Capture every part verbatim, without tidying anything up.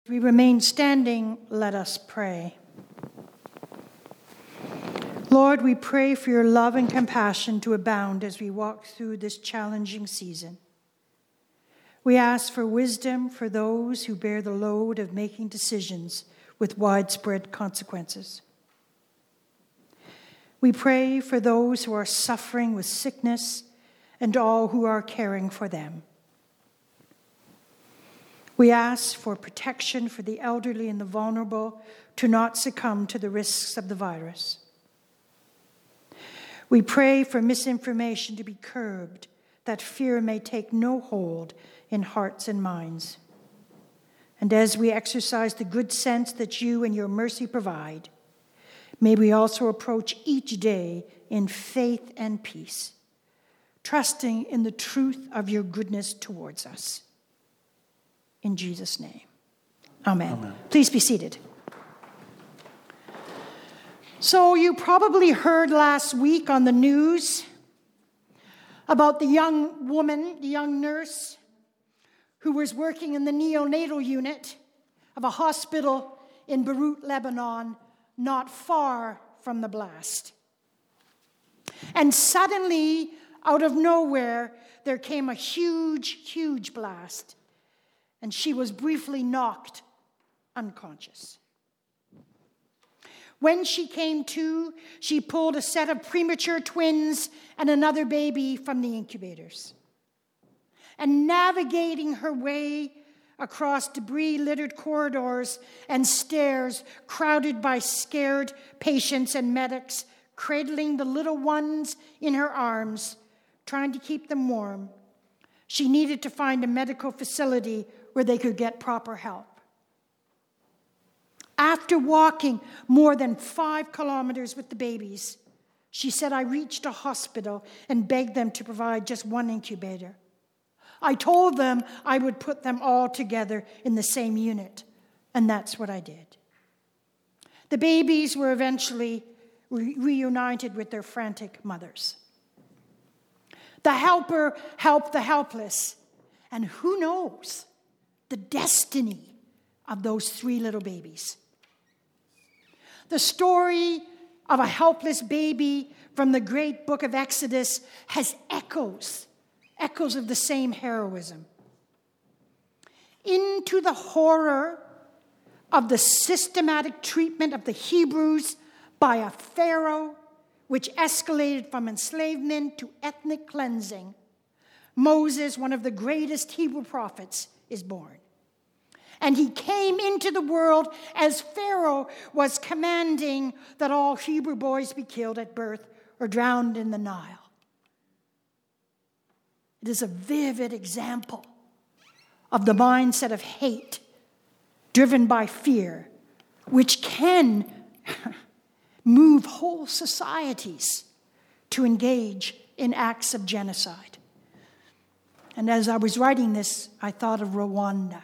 We remain standing, let us pray. Lord, we pray for your love and compassion to abound as we walk through this challenging season. We ask for wisdom for those who bear the load of making decisions with widespread consequences. We pray for those who are suffering with sickness and all who are caring for them. We ask for protection for the elderly and the vulnerable to not succumb to the risks of the virus. We pray for misinformation to be curbed, that fear may take no hold in hearts and minds. And as we exercise the good sense that you and your mercy provide, may we also approach each day in faith and peace, trusting in the truth of your goodness towards us. In Jesus' name, amen. Amen. Please be seated. So you probably heard last week on the news about the young woman, the young nurse, who was working in the neonatal unit of a hospital in Beirut, Lebanon, not far from the blast. And suddenly, out of nowhere, there came a huge, huge blast. And she was briefly knocked unconscious. When she came to, she pulled a set of premature twins and another baby from the incubators. And navigating her way across debris-littered corridors and stairs crowded by scared patients and medics, cradling the little ones in her arms, trying to keep them warm, she needed to find a medical facility where they could get proper help. After walking more than five kilometers with the babies, she said, I reached a hospital and begged them to provide just one incubator. I told them I would put them all together in the same unit, and that's what I did. The babies were eventually re- reunited with their frantic mothers. The helper helped the helpless, and who knows the destiny of those three little babies. The story of a helpless baby from the great book of Exodus has echoes, echoes of the same heroism. Into the horror of the systematic treatment of the Hebrews by a Pharaoh, which escalated from enslavement to ethnic cleansing, Moses, one of the greatest Hebrew prophets, is born. And he came into the world as Pharaoh was commanding that all Hebrew boys be killed at birth or drowned in the Nile. It is a vivid example of the mindset of hate driven by fear, which can move whole societies to engage in acts of genocide. And as I was writing this, I thought of Rwanda.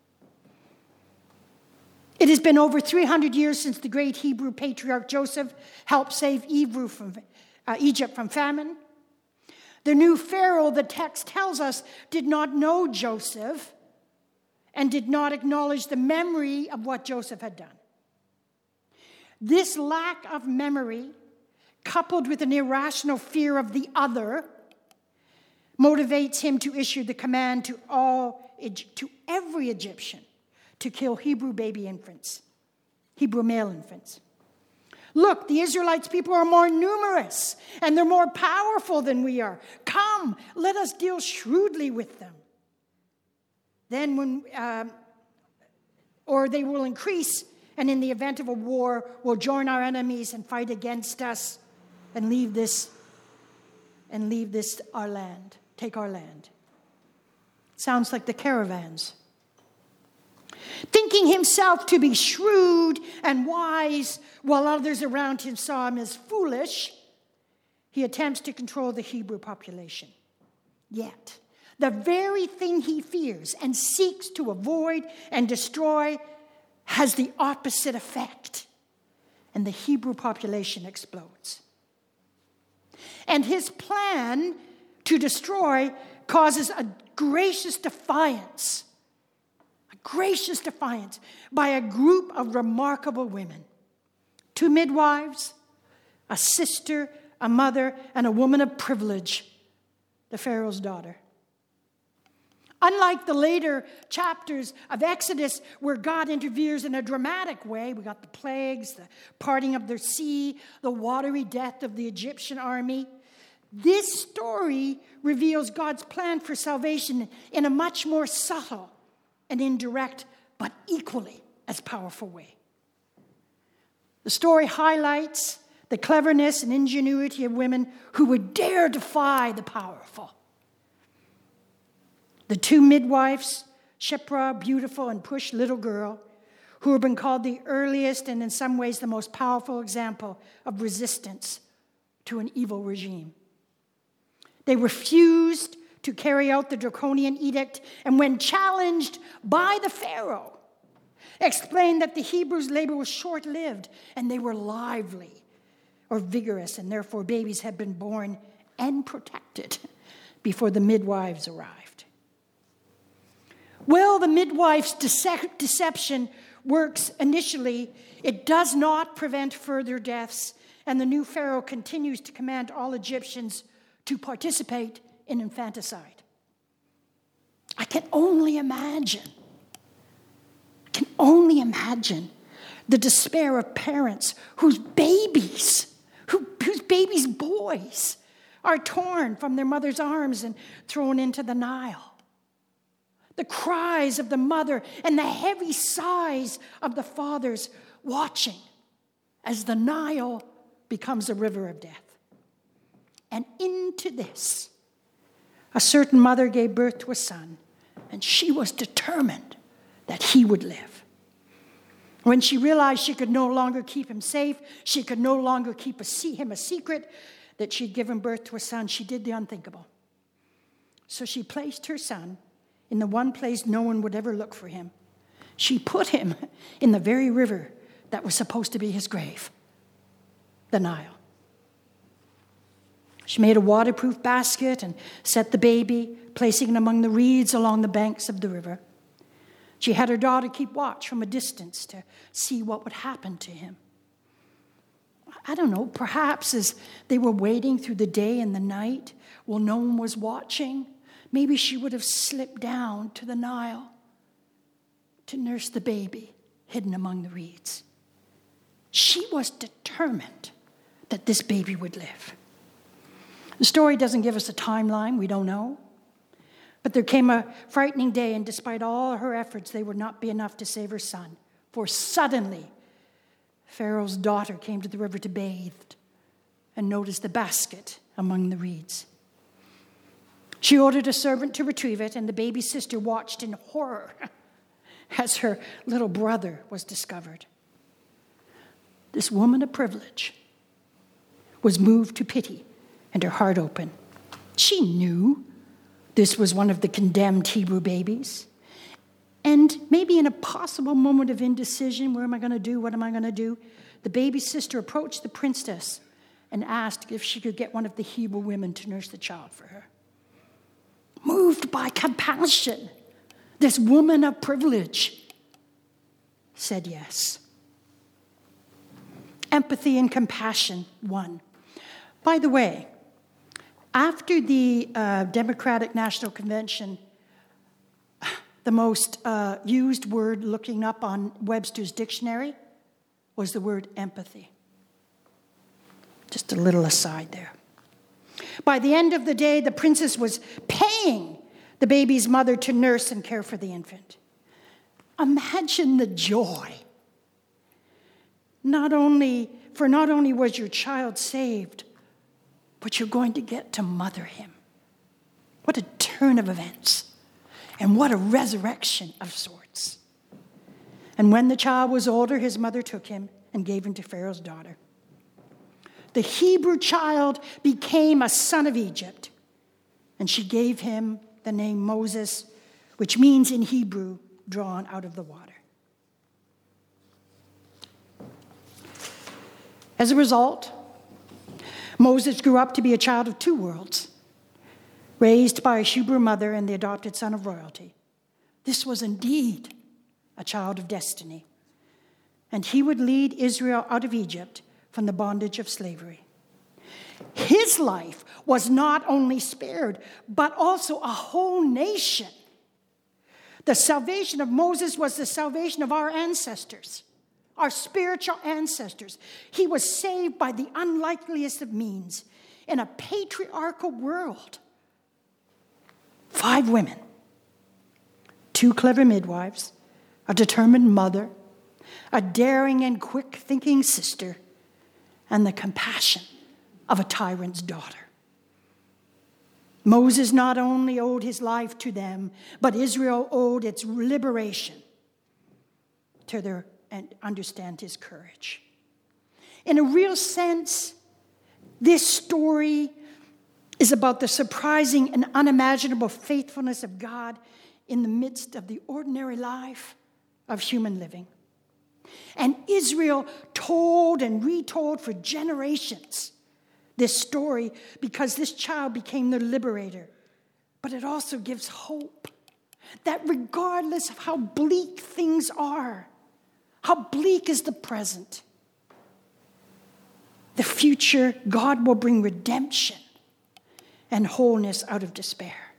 It has been over three hundred years since the great Hebrew patriarch Joseph helped save Hebrew from, uh, Egypt from famine. The new Pharaoh, the text tells us, did not know Joseph and did not acknowledge the memory of what Joseph had done. This lack of memory, coupled with an irrational fear of the other, motivates him to issue the command to all, to every Egyptian to kill Hebrew baby infants, Hebrew male infants. Look, the Israelites people are more numerous and they're more powerful than we are. Come, let us deal shrewdly with them. Then when, um, or they will increase, and in the event of a war, will join our enemies and fight against us and leave this, and leave this our land, take our land. Sounds like the caravans. Thinking himself to be shrewd and wise, while others around him saw him as foolish, he attempts to control the Hebrew population. Yet, the very thing he fears and seeks to avoid and destroy has the opposite effect, and the Hebrew population explodes. And his plan to destroy causes a gracious defiance gracious defiance by a group of remarkable women. Two midwives, a sister, a mother, and a woman of privilege, the Pharaoh's daughter. Unlike the later chapters of Exodus, where God intervenes in a dramatic way, we got the plagues, the parting of the sea, the watery death of the Egyptian army. This story reveals God's plan for salvation in a much more subtle and indirect, but equally as powerful way. The story highlights the cleverness and ingenuity of women who would dare defy the powerful. The two midwives, Shiphrah, beautiful, and Push, little girl, who have been called the earliest and in some ways the most powerful example of resistance to an evil regime. They refused to carry out the draconian edict, and when challenged by the Pharaoh, explained that the Hebrews' labor was short-lived and they were lively or vigorous, and therefore babies had been born and protected before the midwives arrived. Well, the midwife's dece- deception works initially. It does not prevent further deaths, and the new Pharaoh continues to command all Egyptians to participate in infanticide. I can only imagine, I can only imagine the despair of parents whose babies, who, whose babies' boys are torn from their mother's arms and thrown into the Nile. The cries of the mother and the heavy sighs of the fathers watching as the Nile becomes a river of death. And into this, a certain mother gave birth to a son, and she was determined that he would live. When she realized she could no longer keep him safe, she could no longer keep a, him a secret, that she'd given birth to a son, she did the unthinkable. So she placed her son in the one place no one would ever look for him. She put him in the very river that was supposed to be his grave, the Nile. She made a waterproof basket and set the baby, placing it among the reeds along the banks of the river. She had her daughter keep watch from a distance to see what would happen to him. I don't know, perhaps as they were waiting through the day and the night, while no one was watching, maybe she would have slipped down to the Nile to nurse the baby hidden among the reeds. She was determined that this baby would live. The story doesn't give us a timeline, we don't know. But there came a frightening day, and despite all her efforts, they would not be enough to save her son. For suddenly, Pharaoh's daughter came to the river to bathe and noticed the basket among the reeds. She ordered a servant to retrieve it, and the baby's sister watched in horror as her little brother was discovered. This woman of privilege was moved to pity and her heart open. She knew this was one of the condemned Hebrew babies. And maybe in a possible moment of indecision, where am I going to do, what am I going to do? The baby's sister approached the princess and asked if she could get one of the Hebrew women to nurse the child for her. Moved by compassion, this woman of privilege said yes. Empathy and compassion won. By the way, after the uh, Democratic National Convention, the most uh, used word looking up on Webster's dictionary was the word empathy. Just a little aside there. By the end of the day, the princess was paying the baby's mother to nurse and care for the infant. Imagine the joy. Not only, for not only was your child saved, but you're going to get to mother him. What a turn of events. And what a resurrection of sorts. And when the child was older, his mother took him and gave him to Pharaoh's daughter. The Hebrew child became a son of Egypt, and she gave him the name Moses, which means in Hebrew, drawn out of the water. As a result, Moses grew up to be a child of two worlds, raised by a Hebrew mother and the adopted son of royalty. This was indeed a child of destiny. And he would lead Israel out of Egypt from the bondage of slavery. His life was not only spared, but also a whole nation. The salvation of Moses was the salvation of our ancestors, our spiritual ancestors. He was saved by the unlikeliest of means in a patriarchal world. Five women, two clever midwives, a determined mother, a daring and quick-thinking sister, and the compassion of a tyrant's daughter. Moses not only owed his life to them, but Israel owed its liberation to their and understand his courage. In a real sense, this story is about the surprising and unimaginable faithfulness of God in the midst of the ordinary life of human living. And Israel told and retold for generations this story because this child became their liberator. But it also gives hope that regardless of how bleak things are, how bleak is the present, the future, God will bring redemption and wholeness out of despair.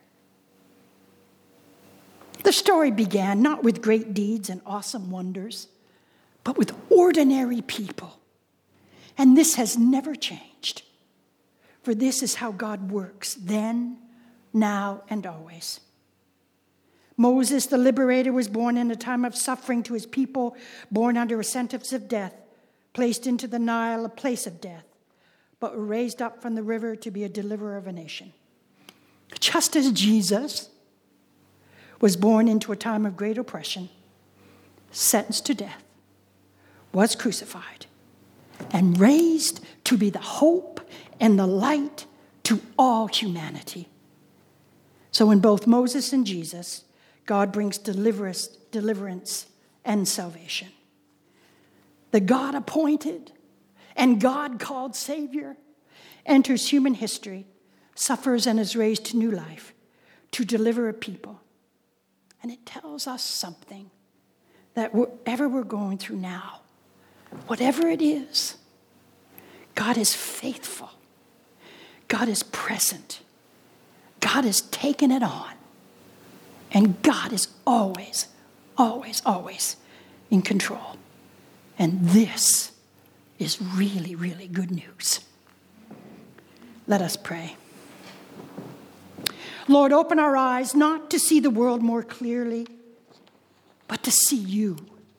The story began not with great deeds and awesome wonders, but with ordinary people. And this has never changed. For this is how God works, then, now, and always. Moses, the liberator, was born in a time of suffering to his people, born under a sentence of death, placed into the Nile, a place of death, but raised up from the river to be a deliverer of a nation. Just as Jesus was born into a time of great oppression, sentenced to death, was crucified, and raised to be the hope and the light to all humanity. So in both Moses and Jesus, God brings deliverance, deliverance and salvation. The God-appointed and God-called Savior enters human history, suffers, and is raised to new life to deliver a people. And it tells us something, that whatever we're going through now, whatever it is, God is faithful. God is present. God has taken it on. And God is always, always, always in control. And this is really, really good news. Let us pray. Lord, open our eyes not to see the world more clearly, but to see you.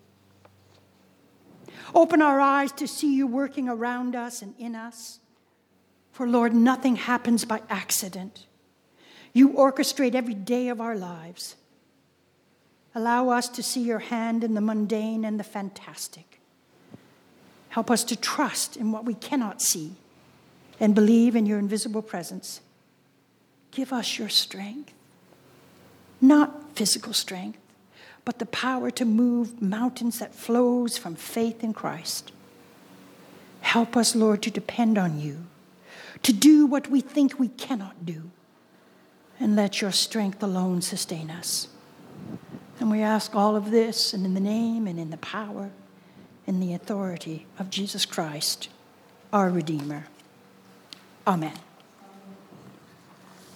Open our eyes to see you working around us and in us. For, Lord, nothing happens by accident. You orchestrate every day of our lives. Allow us to see your hand in the mundane and the fantastic. Help us to trust in what we cannot see and believe in your invisible presence. Give us your strength, not physical strength, but the power to move mountains that flows from faith in Christ. Help us, Lord, to depend on you, to do what we think we cannot do, and let your strength alone sustain us. And we ask all of this and in the name and in the power and the authority of Jesus Christ, our Redeemer. Amen.